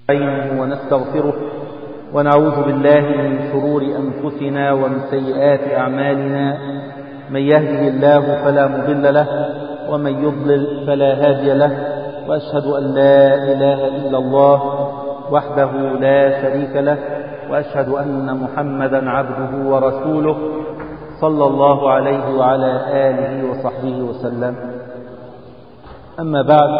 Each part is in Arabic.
نستعينه ونستغفره ونعوذ بالله من شرور أنفسنا ومن سيئات أعمالنا. من يهده الله فلا مضل له ومن يضلل فلا هادي له، وأشهد أن لا إله إلا الله وحده لا شريك له، وأشهد أن محمدا عبده ورسوله صلى الله عليه وعلى آله وصحبه وسلم. أما بعد،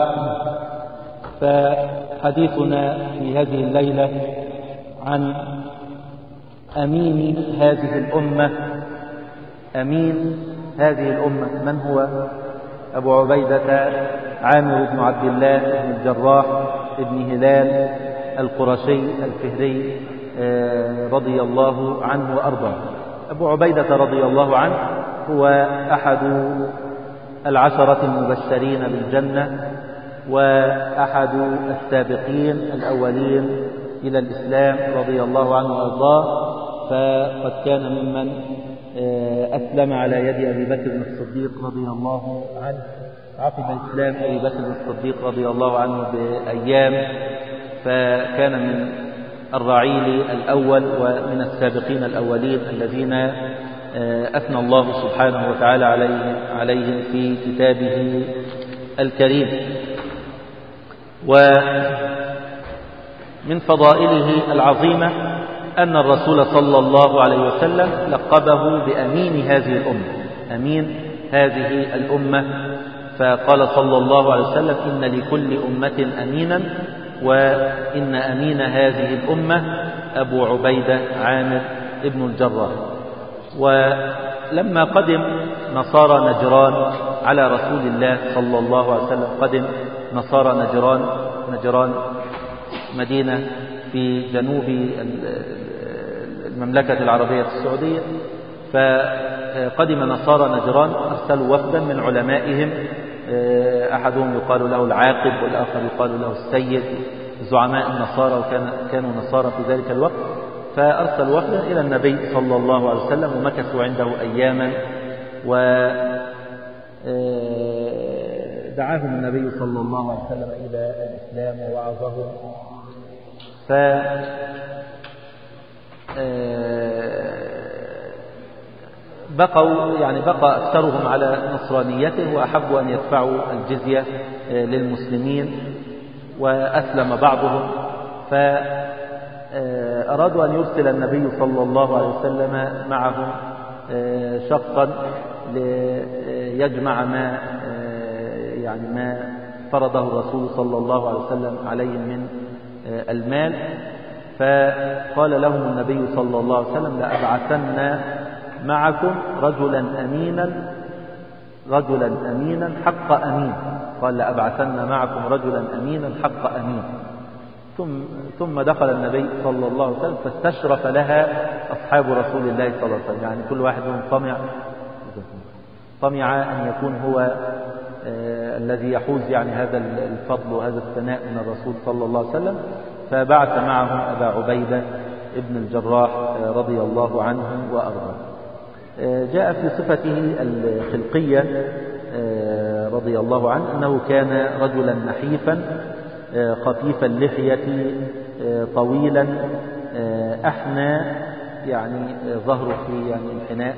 فحديثنا في هذه الليلة عن أمين هذه الأمة. أمين هذه الأمة من هو؟ أبو عبيدة عامر بن عبد الله بن الجراح بن هلال القرشي الفهري رضي الله عنه وأرضاه. أبو عبيدة رضي الله عنه هو أحد العشرة المبشرين بالجنة، وأحد السابقين الأولين إلى الإسلام رضي الله عنه وأرضاه، فقد كان ممن أسلم على يد أبي بكر الصديق رضي الله عنه. عقب إسلام أبي بكر الصديق رضي الله عنه بأيام، فكان من الرعيل الأول ومن السابقين الأولين الذين أثنى الله سبحانه وتعالى عليهم في كتابه الكريم. ومن فضائله العظيمة أن الرسول صلى الله عليه وسلم لقبه بأمين هذه الأمة، أمين هذه الأمة. فقال صلى الله عليه وسلم: إن لكل أمة أمينا، وإن أمين هذه الأمة أبو عبيدة عامر ابن الجراح. ولما قدم نصارى نجران على رسول الله صلى الله عليه وسلم، قدم نصارى نجران مدينة في جنوب المملكة العربية السعودية، فقدم نصارى نجران أرسلوا وفدا من علمائهم، أحدهم يقال له العاقب والآخر يقال له السيد، زعماء النصارى، وكانوا نصارى في ذلك الوقت. فأرسل وفدا إلى النبي صلى الله عليه وسلم ومكثوا عنده أياما، ودعاهم النبي صلى الله عليه وسلم إلى الإسلام ووعظهم. بقى أكثرهم على نصرانيته، وأحبوا أن يدفعوا الجزية للمسلمين، وأسلم بعضهم. فأرادوا أن يرسل النبي صلى الله عليه وسلم معهم شخصا ليجمع ما فرضه الرسول صلى الله عليه وسلم عليهم من المال. فقال لهم النبي صلى الله عليه وسلم: لأبعثن معكم رجلا أمينا حق أمين. قال: لأبعثن معكم رجلا أمينا حق أمين. ثم دخل النبي صلى الله عليه وسلم، فاستشرف لها أصحاب رسول الله صلى الله عليه وسلم، يعني كل واحد منهم طمع أن يكون هو الذي يحوز هذا الفضل وهذا الثناء من الرسول صلى الله عليه وسلم. فبعث معهم أبا عبيدة ابن الجراح رضي الله عنه وأرضاه. جاء في صفته الخلقية رضي الله عنه أنه كان رجلا نحيفا خفيف اللحية طويلا أحنى، ظهره في انحناء،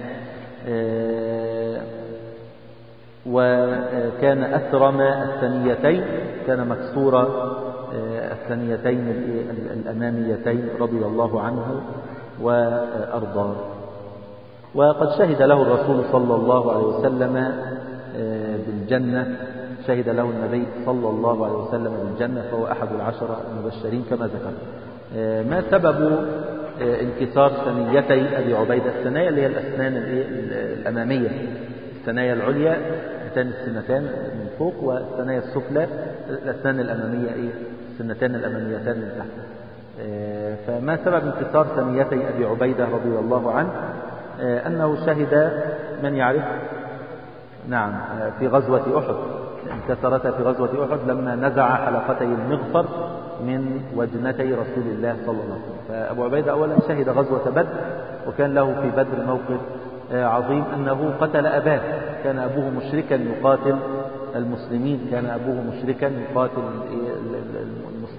وكان أثرم الثنيتين، كان مكسور الثنيتين الأماميتين رضي الله عنه وأرضاه. وقد شهد له الرسول صلى الله عليه وسلم بالجنة، شهد له النبي صلى الله عليه وسلم بالجنة، فهو أحد العشرة المبشرين كما ذكر. ما سبب انكسار ثنيتي أبي عبيدة؟ الثنايا اللي هي الأسنان الأمامية، الثنايا العليا هاتان السنتان من فوق، والثنايا السفلى الأسنان الأمامية السنتان الأماميتان من تحت. فما سبب انكسار ثنيتي أبي عبيدة رضي الله عنه؟ أنه شهد، من يعرف؟ نعم، في غزوة أحد، انكسرتا في غزوة أحد لما نزع حلقتي المغفر من وجنتي رسول الله صلى الله عليه وسلم. فأبو عبيدة أولا شهد غزوة بدر، وكان له في بدر موقف عظيم، أنه قتل أباه. كان أبوه مشركا يقاتل المسلمين، كان أبوه مشركا يقاتل المسلمين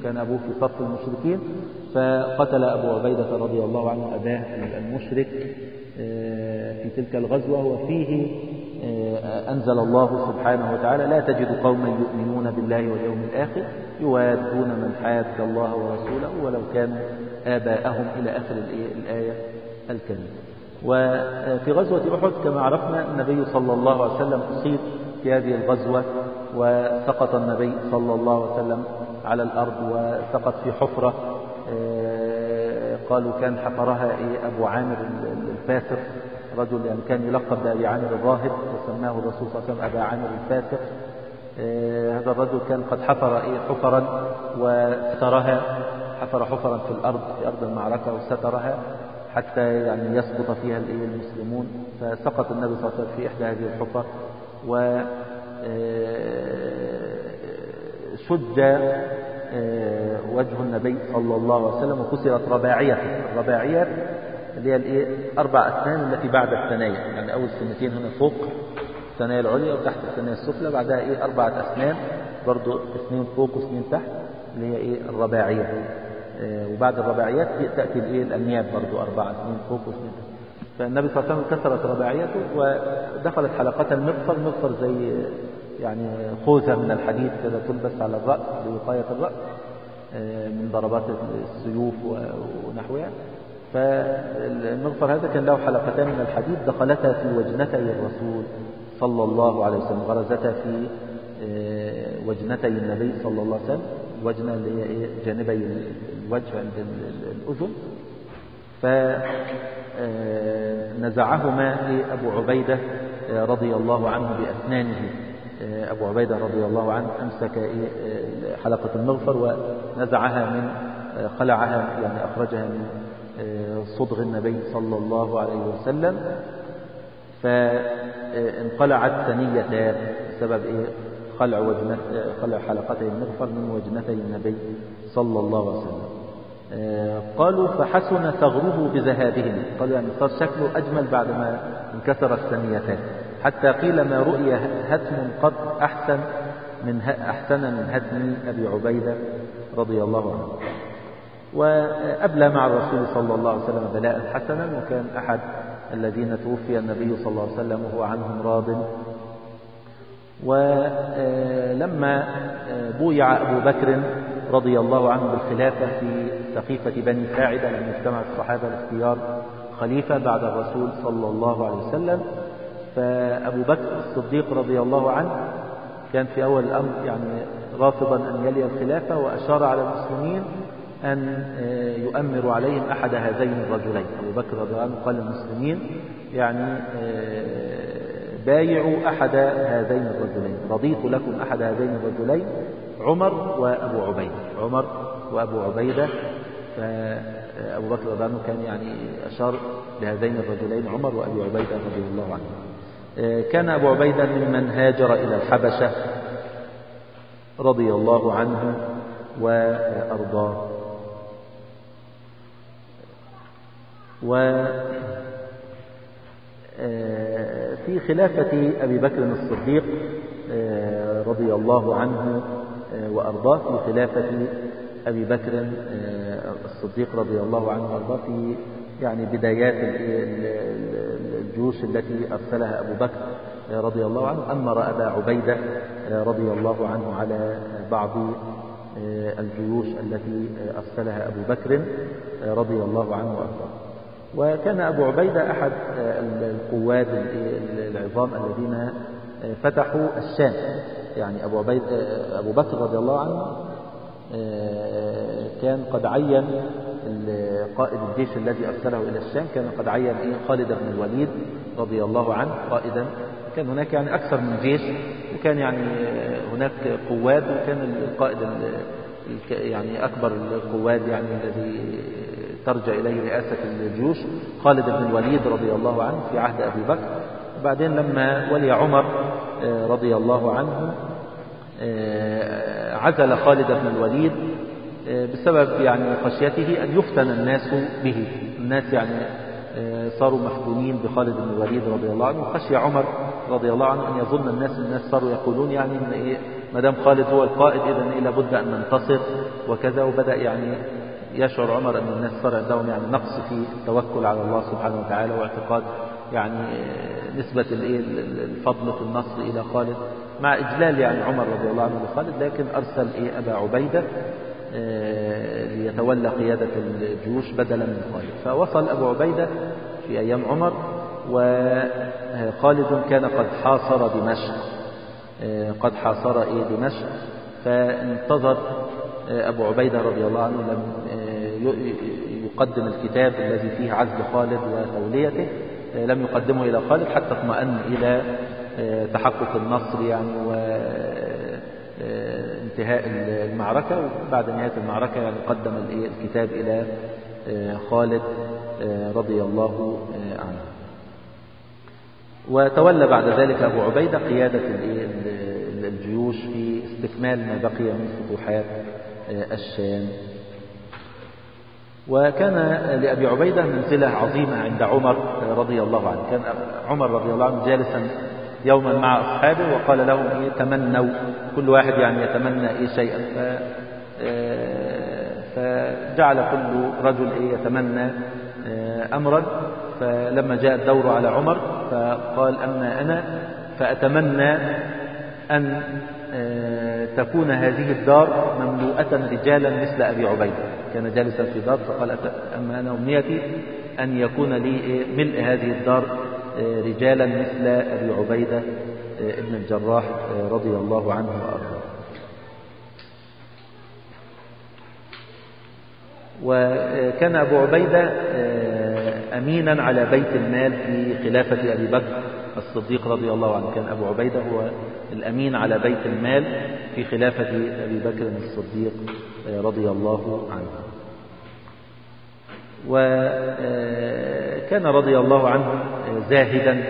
كان أبوه في صف المشركين، فقتل أبو عبيدة رضي الله عنه أباه المشرك في تلك الغزوة. وفيه أنزل الله سبحانه وتعالى: لا تجد قوما يؤمنون بالله واليوم الآخر يوادون من حاد الله ورسوله ولو كانوا آباءهم، إلى آخر الآية الكريمة. وفي غزوة أحد كما عرفنا النبي صلى الله عليه وسلم أصيب في هذه الغزوة، وسقط النبي صلى الله عليه وسلم على الأرض، وسقط في حفرة قالوا كان حفرها أبو عامر الفاسق، رجل يعني كان يلقب بأبي عامر الراهب، وسماه الرسول صلى الله عليه وسلم أبا عامر الفاسق. هذا الرجل كان قد حفر حفرا وسترها، حفر حفرا في الأرض في أرض المعركة وسترها حتى يعني يسقط فيها المسلمون، فسقط النبي صلى الله عليه وسلم في إحدى هذه الحفر، وشج وجه النبي صلى الله عليه وسلم وكسرت رباعيته. الرباعيات اللي هي 4 أسنان التي بعد الثنايا، يعني أول سنتين هنا فوق الثنايا العليا وتحت الثنايا السفلى، بعدها 4 أسنان برضو 2 فوق و2 تحت اللي هي الرباعيات. وبعد الرباعيات تأتي الأنياب برضو 4 2 فوق و2 تحت. فالنبي صلى الله عليه وسلم كسرت رباعيته ودخلت حلقة المغفر. مغفر زي يعني خوذة من الحديد كده تلبس على الرأس لوقاية الرأس من ضربات السيوف ونحوها. فالمغفر هذا كان له حلقتان من الحديد دخلتا في وجنتي الرسول صلى الله عليه وسلم، غرزتا في وجنتي النبي صلى الله عليه وسلم، وجنة اللي هي جانبي الوجه عند الأذن. فنزعهما أبو عبيدة رضي الله عنه بأسنانه. أبو عبيدة رضي الله عنه أمسك حلقة المغفر ونزعها من خلعها، يعني أخرجها من صدغ النبي صلى الله عليه وسلم، فانقلعت ثنيتان بسبب خلع حلقتي المغفر من وجنتي النبي صلى الله عليه وسلم. قالوا فحسن ثغره بذهابهم، قالوا يعني صار شكله أجمل بعد ما انكسر الثنيتان، حتى قيل ما رؤي هتم قط أحسن من هتم أبي عبيدة رضي الله عنه. وأبلى مع الرسول صلى الله عليه وسلم بلاء حسنا، وكان أحد الذين توفي النبي صلى الله عليه وسلم وهو عنهم راض. ولما بويع أبو بكر رضي الله عنه بالخلافة في سقيفة بني ساعدة لما اجتمع الصحابة لاختيار خليفة بعد الرسول صلى الله عليه وسلم، فأبو بكر الصديق رضي الله عنه كان في أول الأمر يعني رافضا أن يلي الخلافة، وأشار على المسلمين أن يؤمر عليهم أحد هذين الرجلين. أبو بكر رضي الله عنه قال للمسلمين يعني بايعوا أحد هذين الرجلين، رضيت لكم أحد هذين الرجلين عمر وأبو عبيدة. عمر وأبو عبيدة، فأبو بكر رضي الله عنه كان يعني أشار لهذين الرجلين عمر وأبي عبيدة رضي الله عنه. كان أبو عبيدة ممن هاجر إلى الحبشة رضي الله عنه وأرضاه. وفي خلافة أبي بكر الصديق رضي الله عنه وأرضاه، في خلافة أبي بكر الصديق رضي الله عنه وأرضاه في يعني بدايات الجيوش التي أرسلها أبو بكر رضي الله عنه، أمر أبا عبيدة رضي الله عنه على بعض الجيوش التي أرسلها أبو بكر رضي الله عنه وأرضاه. وكان أبو عبيدة أحد القواد العظام الذين فتحوا الشام. يعني أبو بكر رضي الله عنه كان قد عين قائد الجيش الذي أرسله إلى الشام، كان قد عين خالد بن الوليد رضي الله عنه قائدا. كان هناك يعني أكثر من جيش، وكان يعني هناك قواد، وكان القائد يعني أكبر القواد يعني الذي ترجع إليه رئاسة الجيوش خالد بن الوليد رضي الله عنه في عهد أبي بكر. وبعدين لما ولي عمر رضي الله عنه عزل خالد بن الوليد بسبب يعني خشيته أن يفتن الناس به. الناس يعني صاروا مفتونين بخالد بن الوليد رضي الله عنه، خشي عمر رضي الله عنه أن يظن الناس صاروا يقولون يعني ما دام خالد هو القائد إذن لابد أن ننتصر وكذا. وبدأ يعني يشعر عمر أن الناس صار عندهم يعني نقص في التوكل على الله سبحانه وتعالى، واعتقاد يعني نسبة الفضل في النصر إلى خالد، مع إجلال يعني عمر رضي الله عنه لخالد. لكن أرسل أبا عبيدة ليتولى قيادة الجيوش بدلا من خالد. فوصل أبو عبيدة في أيام عمر، وخالد كان قد حاصر دمشق، دمشق. فانتظر أبو عبيدة رضي الله عنه، لم يقدم الكتاب الذي فيه عزل خالد وتوليته، لم يقدمه إلى خالد حتى اطمأن إلى تحقق النصر يعني وانتهاء المعركة. وبعد نهاية المعركة يعني قدم الكتاب إلى خالد رضي الله عنه. وتولى بعد ذلك أبو عبيدة قيادة الجيوش في استكمال ما بقي من فتوحات الشام. وكان لأبي عبيدة منزلة عظيمة عند عمر رضي الله عنه. كان عمر رضي الله عنه جالسا يوما مع أصحابه وقال لهم تمنوا، كل واحد يعني يتمنى شيئا، فجعل كل رجل يتمنى أمرا. فلما جاء الدور على عمر فقال أما أنا فأتمنى أن تكون هذه الدار مملوءة رجالا مثل أبي عبيدة. كان جالسا في دار فقال أما أنا أمنيتي أن يكون لي ملء هذه الدار رجالا مثل أبي عبيدة ابن الجراح رضي الله عنه وأرضاه. وكان أبو عبيدة أمينا على بيت المال في خلافة أبي بكر الصديق رضي الله عنه. كان أبو عبيدة هو الأمين على بيت المال في خلافة أبي بكر الصديق رضي الله عنه. وكان رضي الله عنه زاهدا،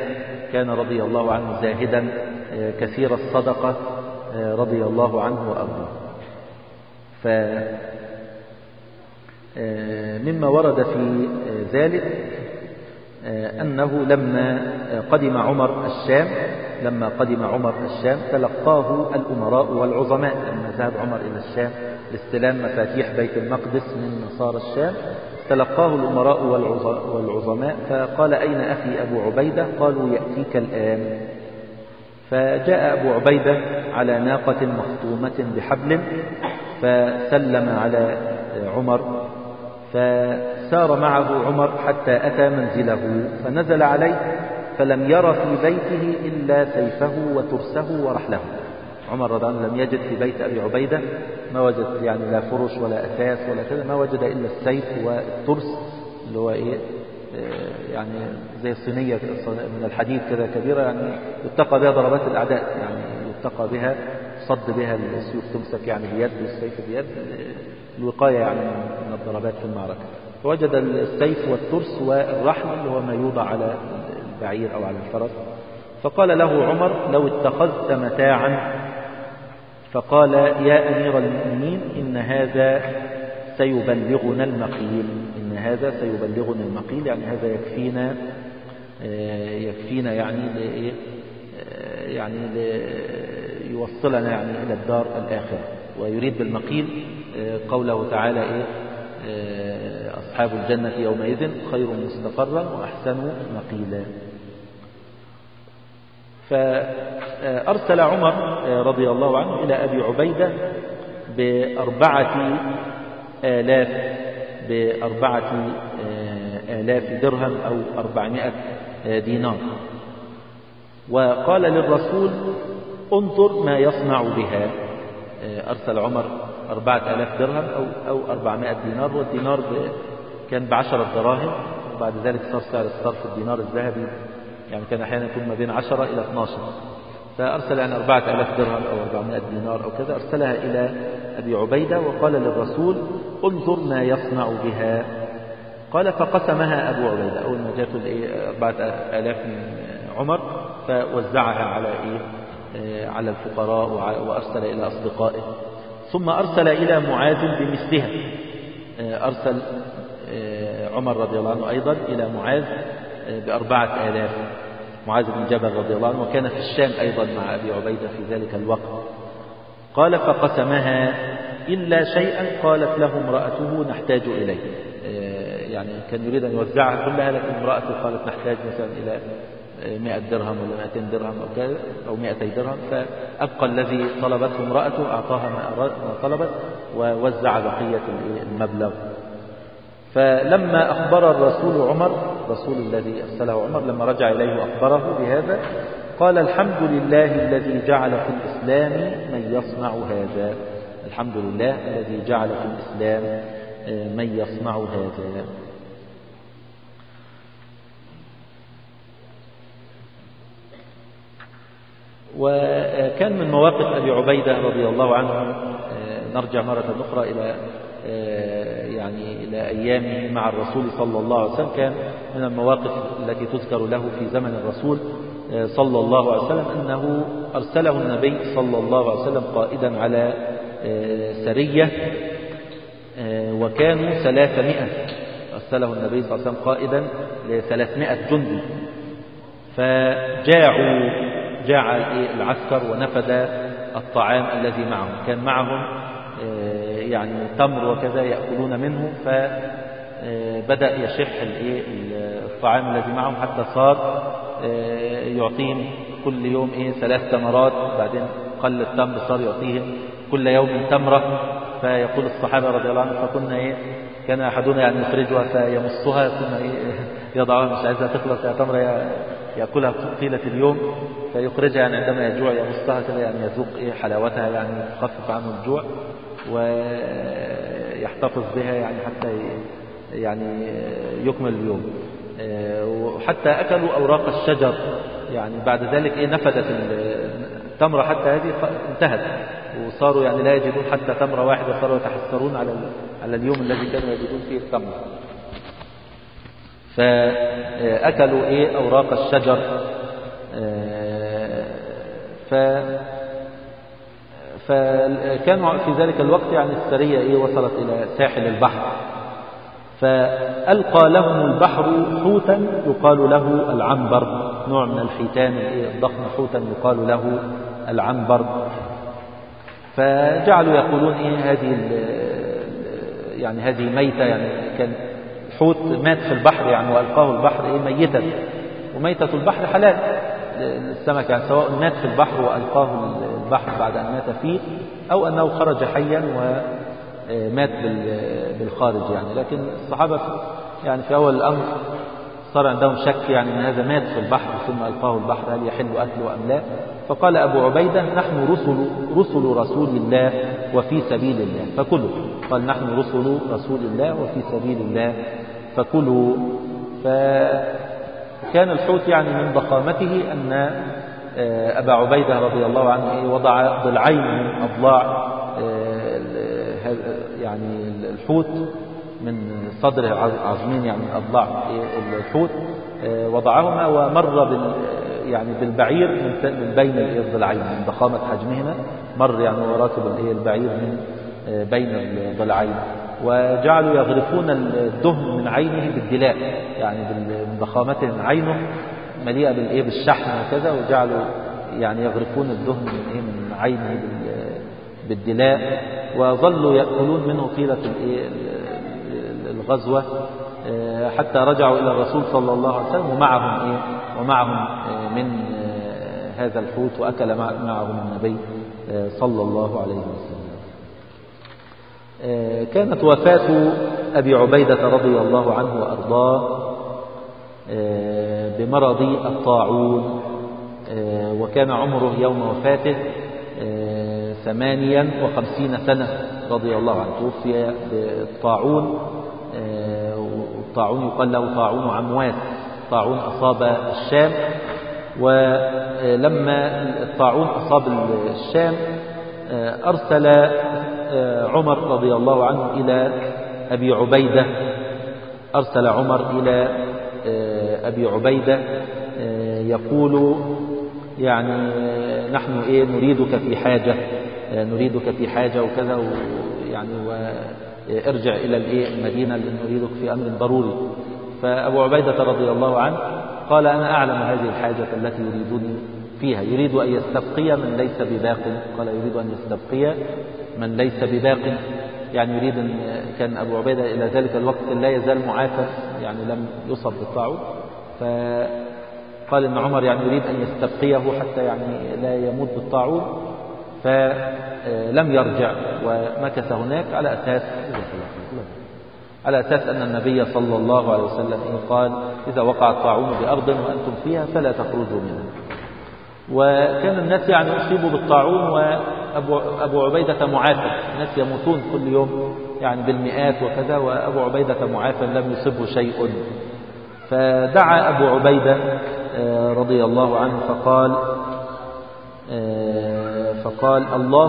كثير الصدقة رضي الله عنه وأرضاه. مما ورد في ذلك أنه لما قدم عمر الشام تلقاه الأمراء والعظماء. لما ذهب عمر إلى الشام لاستلام مفاتيح بيت المقدس من نصارى الشام تلقاه الأمراء والعظماء، فقال أين أخي أبو عبيدة؟ قالوا يأتيك الآن. فجاء أبو عبيدة على ناقة مخطومة بحبل فسلم على عمر، فسار معه عمر حتى أتى منزله فنزل عليه فلم ير في بيته إلا سيفه وترسه ورحله. عمر رضي الله عنه لم يجد في بيت أبي عبيدة، ما وجد يعني لا فرش ولا أساس ولا كذا، ما وجد إلا السيف والترس اللي هو يعني زي الصينية من الحديد كذا كبيرة، يعني يتقى بها ضربات الأعداء، يعني يتقى بها صد بها السيوف، تمسك يعني بيد والسيف بيد، الوقاية يعني من الضربات في المعركة. فوجد السيف والترس والرحل اللي هو ما يوضع على البعير أو على الفرس. فقال له عمر لو اتخذت متاعا، فقال يا أمير المؤمنين إن هذا سيبلغنا المقيل، يعني هذا يكفينا يعني يوصلنا يعني إلى الدار الآخرة. ويريد بالمقيل قوله تعالى أصحاب الجنة يومئذ خير مستقرا وأحسن مقيلا. فأرسل عمر رضي الله عنه إلى أبي عبيدة ب4,000 درهم أو 400 دينار، وقال للرسول انظر ما يصنع بها. أرسل عمر 4,000 درهم أو 400 دينار، والدينار كان ب10 دراهم، وبعد ذلك صار سعر الصرف الدينار الذهبي يعني كان أحيانا يكون ما بين 10 إلى 12. فأرسل يعني 4,000 درهم أو 400 دينار أو كذا، أرسلها إلى أبي عبيدة وقال للرسول انظر ما يصنع بها. قال فقسمها أبو عبيدة، أول ما جاءت 4,000 من عمر فوزعها على الفقراء وأرسل إلى أصدقائه. ثم أرسل إلى معاذ بمثلها، أرسل عمر رضي الله عنه أيضا إلى معاذ ب4,000، معاذ بن جبل رضي الله عنه، وكان في الشام أيضا مع أبي عبيدة في ذلك الوقت. قال فقسمها إلا شيئا قالت له امرأته نحتاج إليه. يعني كان يريد أن يوزعها كلها، لكن امرأته قالت نحتاج مثلا إلى 100 درهم ولا 200 درهم أو كذا أو 200 درهم، فأبقى الذي طلبته امرأته أعطاها ما طلبت ووزع بقية المبلغ. فلما أخبر الرسول عمر، رسول الذي أرسله عمر، لما رجع إليه وأخبره بهذا قال الحمد لله الذي جعل في الإسلام من يصنع هذا. الحمد لله الذي جعل في الإسلام من يصنع هذا. وكان من مواقف أبي عبيدة رضي الله عنه، نرجع مرة أخرى إلى أيامه مع الرسول صلى الله عليه وسلم. كان من المواقف التي تذكر له في زمن الرسول صلى الله عليه وسلم أنه أرسله النبي صلى الله عليه وسلم قائدا على سرية، وكانوا 300. أرسله النبي صلى الله عليه وسلم قائدا ل300 جندي، فجاعوا العسكر ونفد الطعام الذي معهم. كان معهم يعني تمر وكذا يأكلون منه، فبدأ يشح الطعام الذي معهم حتى صار يعطيهم كل يوم 3 تمرات. بعدين قل التمر صار يعطيهم كل يوم تمرة. فيقول الصحابة رضي الله عنهم فكنا كان أحدنا يعني يخرجها فيمصها، كنا يضعها مش عايزها تخلص يا تمرة يأكلها طيلة اليوم، فيخرجها يعني عندما يجوع يمصها كده يعني يذوق حلاوتها، يعني تخفف عنه الجوع ويحتفظ بها يعني حتى يعني يكمل اليوم. وحتى أكلوا أوراق الشجر، يعني بعد ذلك نفدت التمرة حتى هذه انتهت، وصاروا يعني لا يجدون حتى تمرة واحدة، صاروا يتحسرون على اليوم الذي كانوا يجدون فيه التمرة. فأكلوا أوراق الشجر. فكانوا في ذلك الوقت يعني السرية وصلت إلى ساحل البحر، فألقى لهم البحر حوتا يقال له العنبر، نوع من الحيتان الضخم، حوتا يقال له العنبر. فجعلوا يقولون هذه ميتة، يعني كان الحوت مات في البحر يعني وألقاه البحر ميتا، وميتة البحر حلال السمك، يعني سواء مات في البحر وألقاه البحر بعد أن مات فيه، أو أنه خرج حيا ومات بالخارج يعني. لكن الصحابة يعني في أول الأمر صار عندهم شك يعني أن هذا مات في البحر ثم ألقاه البحر، هل يحل أكله أم لا؟ فقال أبو عبيدة نحن رسل رسول الله وفي سبيل الله فكلوا. قال نحن رسل رسول الله وفي سبيل الله فكلوا. فكان الحوت يعني من ضخامته أن أبا عبيدة رضي الله عنه وضع ضلعين من أضلاع يعني الحوت، من صدر عظمين يعني من أضلاع الحوت، وضعهما ومر يعني بالبعير من بين الضلعين من ضخامة حجمهما، مر يعني وراكب البعير من بين الضلعين، وجعلوا يغرفون الدهن من عينه بالدلاء، يعني من ضخامته عينه مليئة بالشحم وكذا، وجعلوا يعني يغرفون الدهن من عينه بالدلاء، وظلوا يأكلون منه طيلة الغزوة حتى رجعوا إلى الرسول صلى الله عليه وسلم ومعهم من هذا الحوت، وأكل معهم النبي صلى الله عليه وسلم. كانت وفاة أبي عبيدة رضي الله عنه وأرضاه بمرض الطاعون، وكان عمره يوم وفاته 58 سنة رضي الله عنه. توفي بالطاعون، والطاعون يقال له طاعون عمواس، طاعون أصاب الشام، ولما الطاعون أصاب الشام أرسل عمر رضي الله عنه إلى أبي عبيدة، أرسل عمر إلى أبي عبيدة يقول يعني نحن نريدك في حاجة وكذا، يعني وارجع إلى المدينة نريدك في أمر ضروري. فأبو عبيدة رضي الله عنه قال أنا أعلم هذه الحاجة التي يريدني فيها، يريد أن يستبقي من ليس بباق. قال يريد أن يستبقي من ليس بباق، يعني يريد أن كان أبو عبيدة إلى ذلك الوقت لا يزال معافى، يعني لم يصب بالطاعون، فقال إن عمر يعني يريد أن يستبقيه حتى يعني لا يموت بالطاعون، فلم يرجع ومكث هناك على أساس أن النبي صلى الله عليه وسلم قال إذا وقع الطاعون بأرض وأنتم فيها فلا تخرجوا منها. وكان الناس يعني أصيبوا بالطاعون وأبو عبيدة معافى، الناس يموتون كل يوم يعني بالمئات وكذا، وأبو عبيدة معافى لم يصبه شيء. فدعا أبو عبيدة رضي الله عنه فقال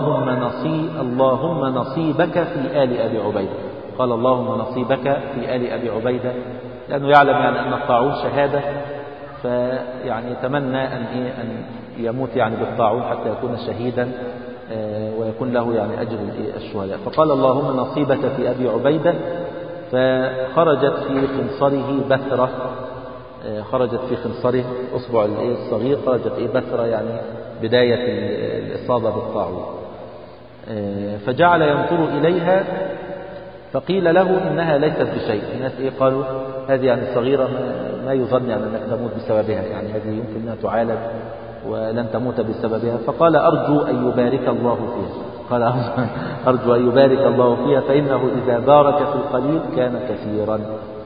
اللهم نصيبك في آل أبي عبيدة. قال اللهم نصيبك في آل أبي عبيدة، لأنه يعلم يعني أن الطاعون شهادة، فيعني يتمنى أن يموت يعني بالطاعون حتى يكون شهيدا ويكون له يعني أجر الشهداء. فقال اللهم نصيبك في أبي عبيدة، فخرجت في خنصره بثرة، خرجت في خنصره أصبع الصغير، خرجت بثرة يعني بداية الإصابة بالطاعون، فجعل ينظر إليها، فقيل له إنها ليست بشيء. الناس قالوا هذه يعني صغيرة ما يظن يعني أنك تموت بسببها، يعني هذه يمكن أنها تعالج ولن تموت بسببها. فقال أرجو أن يبارك الله فيها، قال أرجو أن يبارك الله فيها، فإنه إذا بارك في القليل كان كثيرا.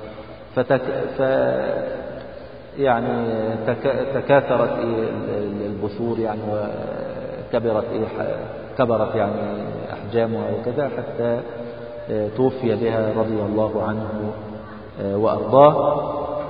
يعني تكاثرت البثور يعني كبرت يعني أحجامها وكذا، حتى توفي بها رضي الله عنه وأرضاه.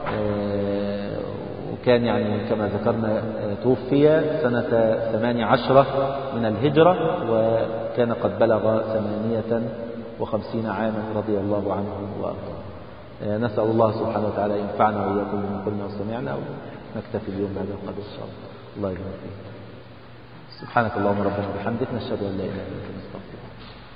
وكان يعني كما ذكرنا توفي سنة 18 من الهجرة، وكان قد بلغ 58 عاما رضي الله عنه وأرضاه. نسأل الله سبحانه وتعالى ينفعنا وإياكم بما قلنا وسمعنا، ونكتفي اليوم بهذا القدر إن شاء الله. الله يبارك فيك. سبحانك اللهم ربنا وبحمدك، نشهد أن لا إله إلا أنت، نستغفرك.